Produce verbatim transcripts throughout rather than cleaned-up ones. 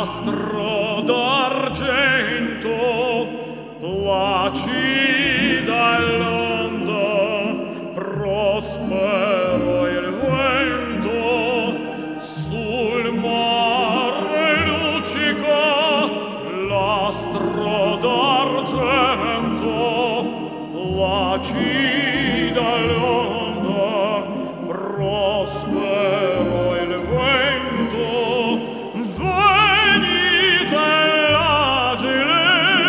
nastro d'argento, placida l'onda, prospero il vento, sul mare luccica l'astro d'argento, placida l'onda, prospero il vento. Venite l'agile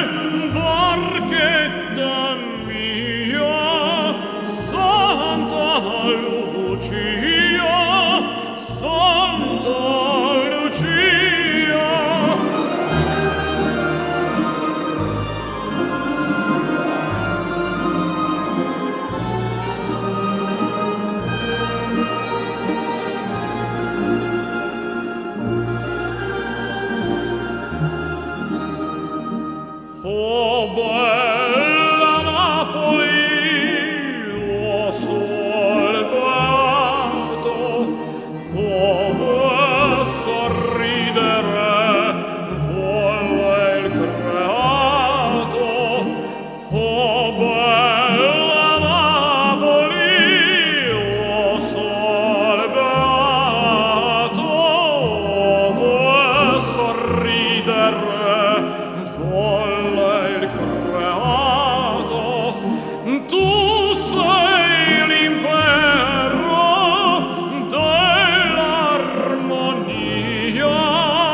barchetta mia, Santa Lucia, Santa Lucia. Oh bella Napoli, oh sol beato, ove sorridere vuole il creato. Oh bella Napoli, oh sol beato, ove sorridere vuole il creato. Tu sei l'impero dell'armonia,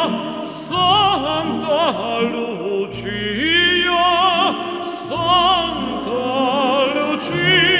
Santa Lucia, Santa Lucia.